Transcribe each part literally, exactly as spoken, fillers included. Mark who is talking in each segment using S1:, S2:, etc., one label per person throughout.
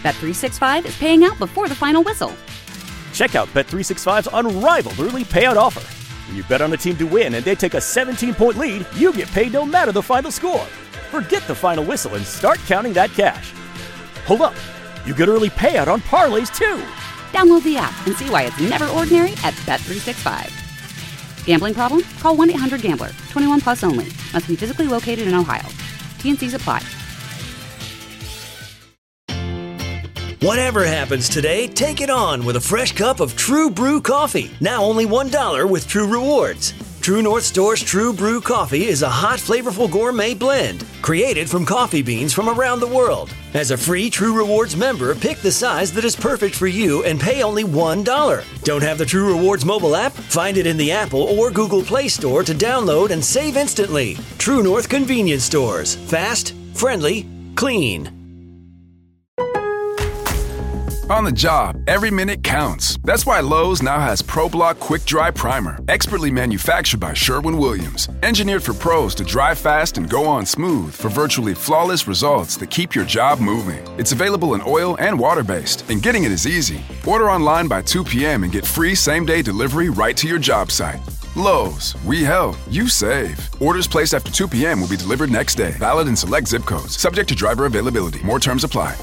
S1: Bet three sixty-five is paying out before the final whistle.
S2: Check out Bet three sixty-five's unrivaled early payout offer. When you bet on a team to win and they take a seventeen-point lead, you get paid no matter the final score. Forget the final whistle and start counting that cash. Hold up. You get early payout on parlays, too.
S1: Download the app and see why it's never ordinary at Bet three sixty-five. Gambling problem? Call one eight hundred gambler. twenty-one plus only. Must be physically located in Ohio. T N Cs apply.
S3: Whatever happens today, take it on with a fresh cup of True Brew coffee. Now only one dollar with True Rewards. True North Store's True Brew coffee is a hot, flavorful gourmet blend created from coffee beans from around the world. As a free True Rewards member, pick the size that is perfect for you and pay only one dollar. Don't have the True Rewards mobile app? Find it in the Apple or Google Play Store to download and save instantly. True North Convenience Stores. Fast, friendly, clean.
S4: On the job, every minute counts. That's why Lowe's now has ProBlock Quick Dry Primer, expertly manufactured by Sherwin-Williams. Engineered for pros to dry fast and go on smooth for virtually flawless results that keep your job moving. It's available in oil and water-based, and getting it is easy. Order online by two p.m. and get free same-day delivery right to your job site. Lowe's, we help, you save. Orders placed after two p.m. will be delivered next day. Valid in select zip codes. Subject to driver availability. More terms apply.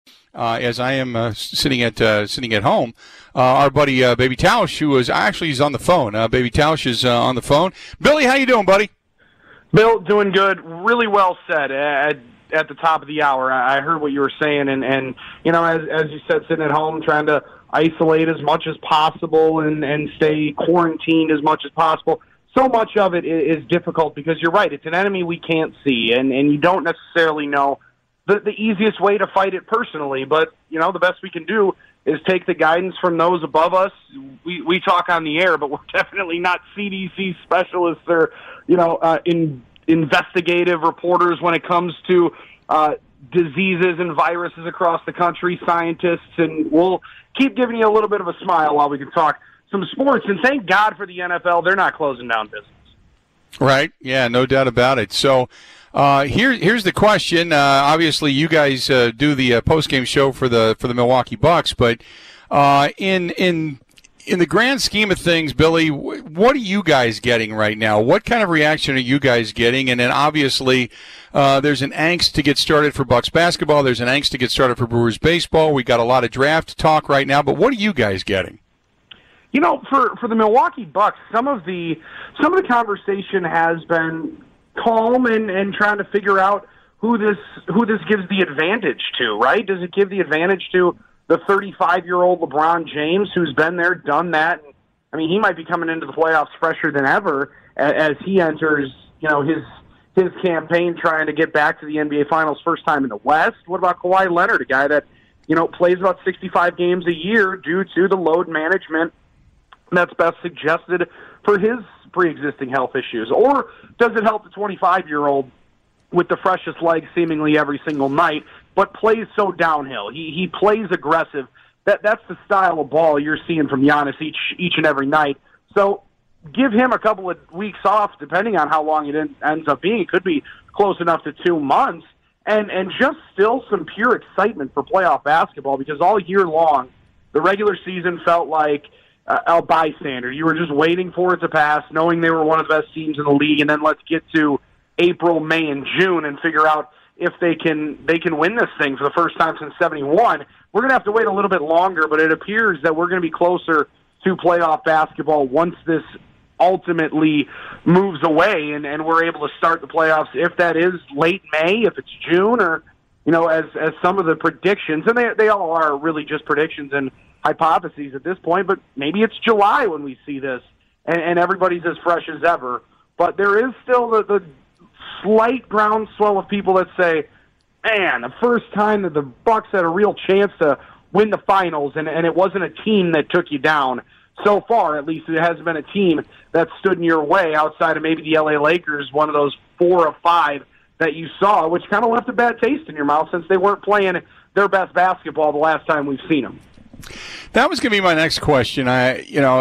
S5: Uh, as I am uh, sitting at uh, sitting at home, uh, our buddy uh, Baby Tausch, who is actually he's on the phone. Uh, Baby Tausch is uh, on the phone. Billy, how you doing, buddy?
S6: Bill, doing good. Really well said at, at the top of the hour. I heard what you were saying, and, and you know, as as you said, sitting at home trying to isolate as much as possible and, and stay quarantined as much as possible. So much of it is difficult because you're right. It's an enemy we can't see, and, and you don't necessarily know The, the easiest way to fight it personally, but, you know, the best we can do is take the guidance from those above us. We we talk on the air, but we're definitely not C D C specialists or, you know, uh, in, investigative reporters when it comes to uh, diseases and viruses across the country, scientists, and we'll keep giving you a little bit of a smile while we can talk some sports. And thank God for the N F L. They're not closing down business.
S5: Right. Yeah, no doubt about it. So, Uh, here, here's the question. Uh, obviously, you guys uh, do the uh, post-game show for the for the Milwaukee Bucks, but uh, in in in the grand scheme of things, Billy, w- what are you guys getting right now? What kind of reaction are you guys getting? And then obviously, uh, there's an angst to get started for Bucks basketball. There's an angst to get started for Brewers baseball. We got a lot of draft talk right now, but what are you guys getting?
S6: You know, for for the Milwaukee Bucks, some of the some of the conversation has been calm and, and trying to figure out who this who this gives the advantage to, right? Does it give the advantage to the thirty-five-year-old LeBron James who's been there, done that? I mean, he might be coming into the playoffs fresher than ever as he enters, you know, his his campaign trying to get back to the N B A Finals first time in the West. What about Kawhi Leonard, a guy that, you know, plays about sixty-five games a year due to the load management that's best suggested for his pre-existing health issues? Or does it help the twenty-five-year-old with the freshest legs seemingly every single night, but plays so downhill? He he plays aggressive. That That's the style of ball you're seeing from Giannis each each and every night. So give him a couple of weeks off, depending on how long it en- ends up being. It could be close enough to two months. And, and just still some pure excitement for playoff basketball, because all year long, the regular season felt like Uh, a bystander. You were just waiting for it to pass, knowing they were one of the best teams in the league, and then let's get to April, May, and June and figure out if they can they can win this thing for the first time since seventy-one. We're going to have to wait a little bit longer, but it appears that we're going to be closer to playoff basketball once this ultimately moves away and, and we're able to start the playoffs, if that is late May, if it's June, or, you know, as as some of the predictions, and they they all are really just predictions and hypotheses at this point, but maybe it's July when we see this, and, and everybody's as fresh as ever. But there is still the, the slight groundswell of people that say, man, the first time that the Bucks had a real chance to win the finals, and, and it wasn't a team that took you down. So far, at least, it hasn't been a team that stood in your way outside of maybe the L A Lakers, one of those four or five that you saw, which kind of left a bad taste in your mouth since they weren't playing their best basketball the last time we've seen them.
S5: That was going to be my next question. I, you know,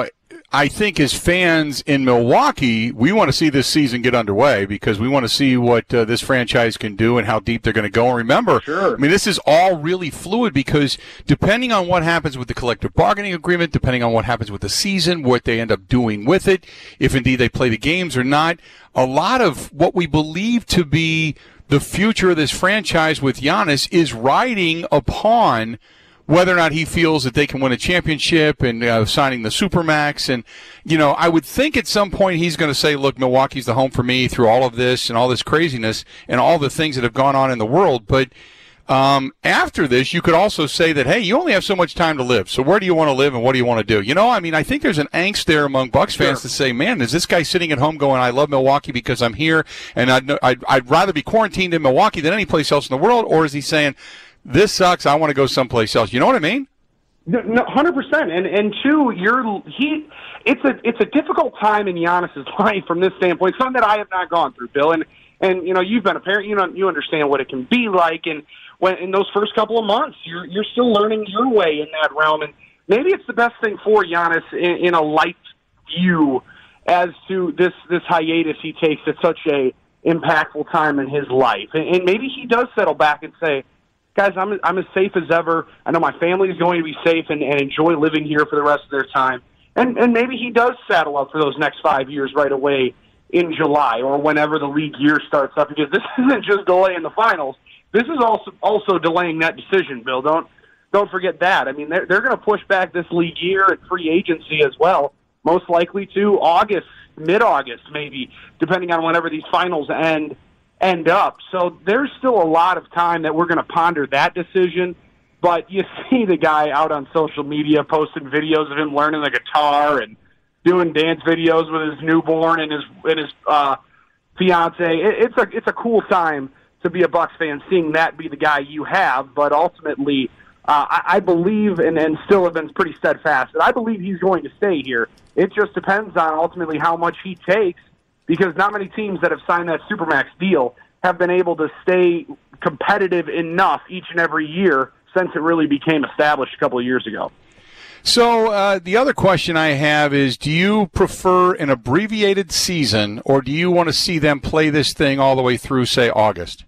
S5: I think as fans in Milwaukee, we want to see this season get underway because we want to see what uh, this franchise can do and how deep they're going to go. And remember,
S6: sure.
S5: I mean, this is all really fluid because depending on what happens with the collective bargaining agreement, depending on what happens with the season, what they end up doing with it, if indeed they play the games or not, a lot of what we believe to be the future of this franchise with Giannis is riding upon whether or not he feels that they can win a championship and uh, signing the Supermax. And, you know, I would think at some point he's going to say, look, Milwaukee's the home for me through all of this and all this craziness and all the things that have gone on in the world. But um, after this, you could also say that, hey, you only have so much time to live. So where do you want to live and what do you want to do? You know, I mean, I think there's an angst there among Bucks fans
S6: Sure.
S5: to say, man, is this guy sitting at home going, I love Milwaukee because I'm here and I'd, I'd, I'd rather be quarantined in Milwaukee than any place else in the world? Or is he saying, this sucks, I want to go someplace else? You know what I mean?
S6: No, no, one hundred percent. And and two, you're he. It's a it's a difficult time in Giannis's life from this standpoint. Something that I have not gone through, Bill. And and you know, you've been a parent. You know, you understand what it can be like. And when in those first couple of months, you're you're still learning your way in that realm. And maybe it's the best thing for Giannis in, in a light view as to this this hiatus he takes at such a impactful time in his life. And, and maybe he does settle back and say, guys, I'm I'm as safe as ever. I know my family is going to be safe and, and enjoy living here for the rest of their time. And and maybe he does saddle up for those next five years right away in July or whenever the league year starts up, because this isn't just delaying the finals. This is also also delaying that decision, Bill. Don't don't forget that. I mean, they're, they're going to push back this league year and free agency as well, most likely to August, mid-August maybe, depending on whenever these finals end. end up. So there's still a lot of time that we're going to ponder that decision. But you see the guy out on social media posting videos of him learning the guitar and doing dance videos with his newborn and his and his uh, fiance. It, it's a it's a cool time to be a Bucks fan, seeing that be the guy you have. But ultimately, uh, I, I believe and, and still have been pretty steadfast that I believe he's going to stay here. It just depends on ultimately how much he takes, because not many teams that have signed that Supermax deal have been able to stay competitive enough each and every year since it really became established a couple of years ago.
S5: So uh, the other question I have is, do you prefer an abbreviated season, or do you want to see them play this thing all the way through, say, August?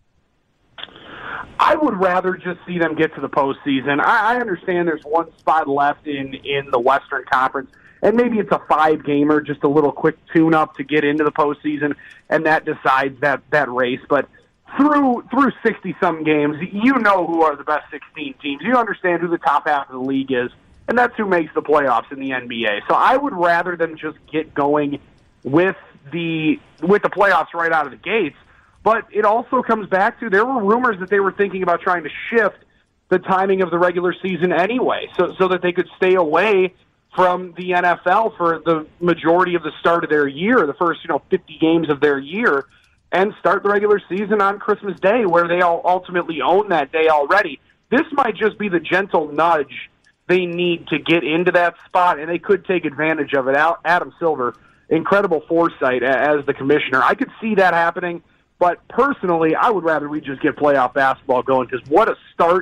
S6: I would rather just see them get to the postseason. I, I understand there's one spot left in, in the Western Conference, and maybe it's a five-gamer, just a little quick tune-up to get into the postseason, and that decides that, that race. But through through sixty-some games, you know who are the best sixteen teams. You understand who the top half of the league is, and that's who makes the playoffs in the N B A. So I would rather them just get going with the with the playoffs right out of the gates. But it also comes back to, there were rumors that they were thinking about trying to shift the timing of the regular season anyway, so so that they could stay away from the N F L for the majority of the start of their year, the first, you know, fifty games of their year, and start the regular season on Christmas Day, where they all ultimately own that day already. This might just be the gentle nudge they need to get into that spot, and they could take advantage of it. Adam Silver, incredible foresight as the commissioner. I could see that happening, but personally, I would rather we just get playoff basketball going, because what a start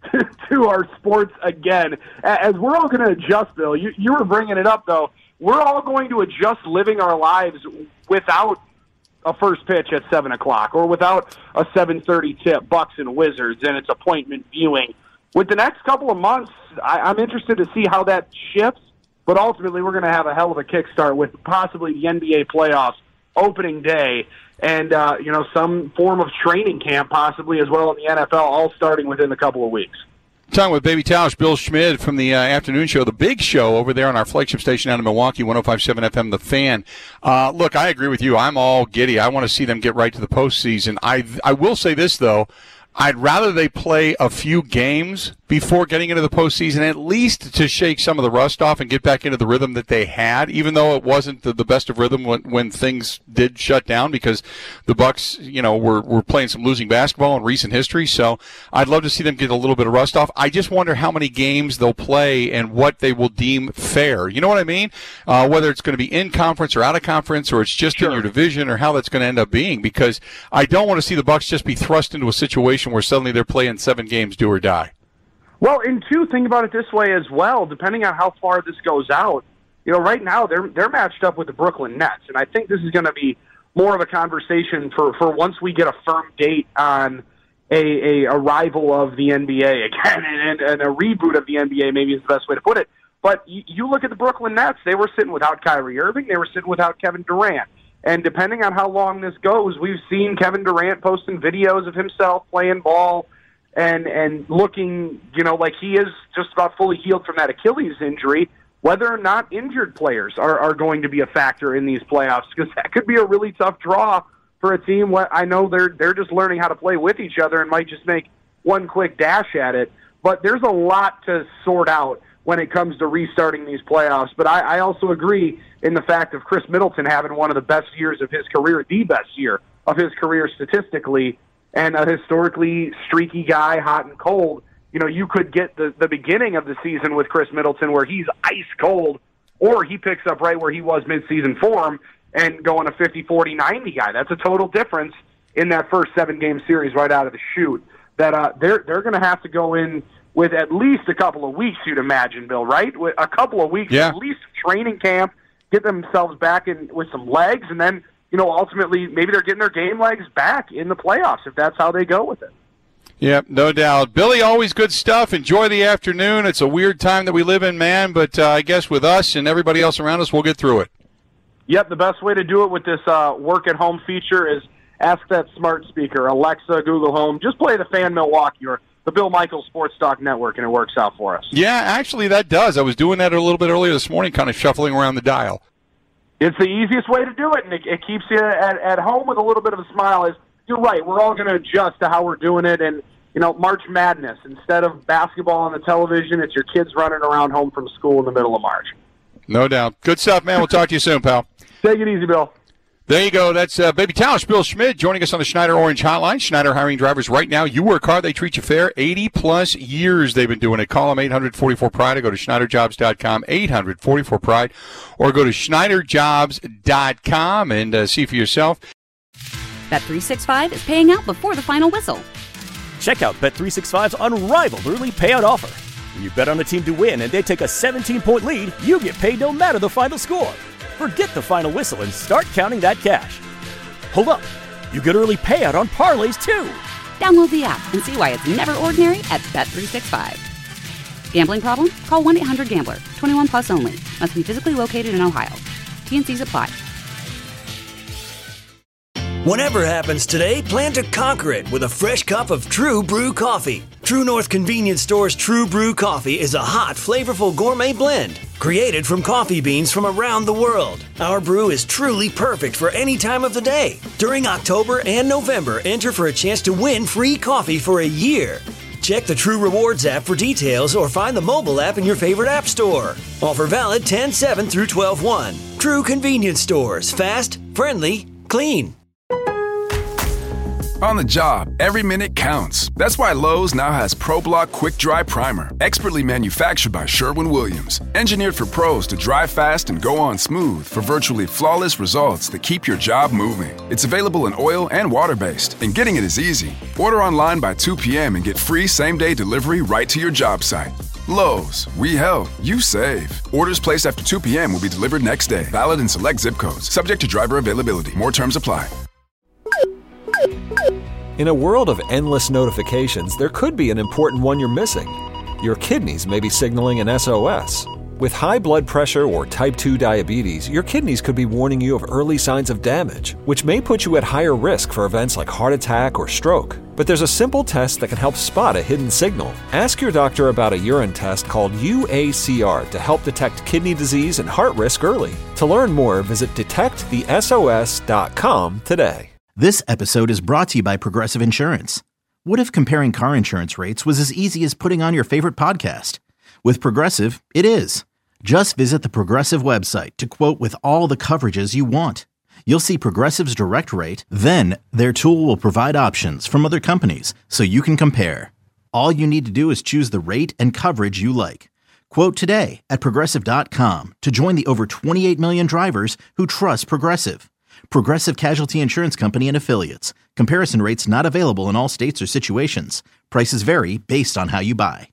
S6: to our sports again. As we're all going to adjust, Bill, you, you were bringing it up, though. We're all going to adjust living our lives without a first pitch at seven o'clock or without a seven thirty tip, Bucks and Wizards, and it's appointment viewing. With the next couple of months, I, I'm interested to see how that shifts, but ultimately we're going to have a hell of a kickstart with possibly the N B A playoffs opening day and, uh, you know, some form of training camp possibly as well in the N F L, all starting within a couple of weeks.
S5: Talking with Baby Tausch, Bill Schmid from the uh, afternoon show, the big show over there on our flagship station out in Milwaukee, one oh five point seven F M, The Fan. Uh, look, I agree with you. I'm all giddy. I want to see them get right to the postseason. I I will say this, though. I'd rather they play a few games before getting into the postseason, at least to shake some of the rust off and get back into the rhythm that they had, even though it wasn't the, the best of rhythm when, when things did shut down, because the Bucks, you know, were, were playing some losing basketball in recent history. So I'd love to see them get a little bit of rust off. I just wonder how many games they'll play and what they will deem fair. You know what I mean? Uh, whether it's going to be in conference or out of conference, or it's just sure. in your division, or how that's going to end up being, because I don't want to see the Bucks just be thrust into a situation where suddenly they're playing seven games, do or die.
S6: Well, and two, think about it this way as well. Depending on how far this goes out, you know, right now they're they're matched up with the Brooklyn Nets, and I think this is going to be more of a conversation for, for once we get a firm date on a, a, a rival of the N B A again, and, and a reboot of the N B A maybe is the best way to put it. But you, you look at the Brooklyn Nets, they were sitting without Kyrie Irving, they were sitting without Kevin Durant. And depending on how long this goes, we've seen Kevin Durant posting videos of himself playing ball and and looking, you know, like he is just about fully healed from that Achilles injury. Whether or not injured players are, are going to be a factor in these playoffs, because that could be a really tough draw for a team. What I know they're they're just learning how to play with each other and might just make one quick dash at it. But there's a lot to sort out when it comes to restarting these playoffs. But I, I also agree in the fact of Chris Middleton having one of the best years of his career, the best year of his career statistically, and a historically streaky guy, hot and cold. You know, you could get the, the beginning of the season with Chris Middleton where he's ice cold, or he picks up right where he was midseason form and going a fifty, forty, ninety guy. That's a total difference in that first seven-game series right out of the chute. That uh, they're they're going to have to go in with at least a couple of weeks, you'd imagine, Bill, right? With a couple of weeks,
S5: yeah.
S6: At least training camp, get themselves back in with some legs, and then, you know, ultimately maybe they're getting their game legs back in the playoffs if that's how they go with it.
S5: Yep, no doubt. Billy, always good stuff. Enjoy the afternoon. It's a weird time that we live in, man, but uh, I guess with us and everybody else around us, we'll get through it.
S6: Yep, the best way to do it with this uh, work-at-home feature is ask that smart speaker, Alexa, Google Home. Just play the Fan Milwaukee or the Bill Michaels Sports Talk Network, and it works out for us.
S5: Yeah, actually, that does. I was doing that a little bit earlier this morning, kind of shuffling around the dial.
S6: It's the easiest way to do it, and it, it keeps you at, at home with a little bit of a smile. Is you're right, we're all going to adjust to how we're doing it, and you know, March Madness. Instead of basketball on the television, it's your kids running around home from school in the middle of March.
S5: No doubt. Good stuff, man. We'll talk to you soon, pal.
S6: Take it easy, Bill.
S5: There you go. That's uh, Baby Tausch, Bill Schmid, joining us on the Schneider Orange Hotline. Schneider hiring drivers right now. You work hard, they treat you fair. eighty-plus years they've been doing it. Call them eight hundred forty-four pride or go to Schneider Jobs dot com, eight hundred forty-four pride, or go to Schneider Jobs dot com and uh, see for yourself.
S1: Bet three sixty-five is paying out before the final whistle.
S2: Check out Bet three sixty-five's unrivaled early payout offer. When you bet on a team to win and they take a seventeen-point lead, you get paid no matter the final score. Forget the final whistle and start counting that cash. Hold up. You get early payout on parlays, too.
S1: Download the app and see why it's never ordinary at Bet three sixty-five. Gambling problem? Call one eight hundred gambler. twenty-one plus only. Must be physically located in Ohio. T N Cs apply.
S3: Whatever happens today, plan to conquer it with a fresh cup of True Brew coffee. True North Convenience Store's True Brew coffee is a hot, flavorful gourmet blend created from coffee beans from around the world. Our brew is truly perfect for any time of the day. During October and November, enter for a chance to win free coffee for a year. Check the True Rewards app for details or find the mobile app in your favorite app store. Offer valid ten seven through twelve one. True Convenience Stores. Fast, friendly, clean.
S4: On the job, every minute counts. That's why Lowe's now has ProBlock Quick Dry Primer, expertly manufactured by Sherwin-Williams. Engineered for pros to dry fast and go on smooth for virtually flawless results that keep your job moving. It's available in oil and water-based, and getting it is easy. Order online by two p.m. and get free same-day delivery right to your job site. Lowe's, we help, you save. Orders placed after two p.m. will be delivered next day. Valid in select zip codes. Subject to driver availability. More terms apply.
S7: In a world of endless notifications, there could be an important one you're missing. Your kidneys may be signaling an S O S. With high blood pressure or type two diabetes, your kidneys could be warning you of early signs of damage, which may put you at higher risk for events like heart attack or stroke. But there's a simple test that can help spot a hidden signal. Ask your doctor about a urine test called U A C R to help detect kidney disease and heart risk early. To learn more, visit detect the S O S dot com today.
S8: This episode is brought to you by Progressive Insurance. What if comparing car insurance rates was as easy as putting on your favorite podcast? With Progressive, it is. Just visit the Progressive website to quote with all the coverages you want. You'll see Progressive's direct rate, then their tool will provide options from other companies so you can compare. All you need to do is choose the rate and coverage you like. Quote today at Progressive dot com to join the over twenty-eight million drivers who trust Progressive. Progressive Casualty Insurance Company and Affiliates. Comparison rates not available in all states or situations. Prices vary based on how you buy.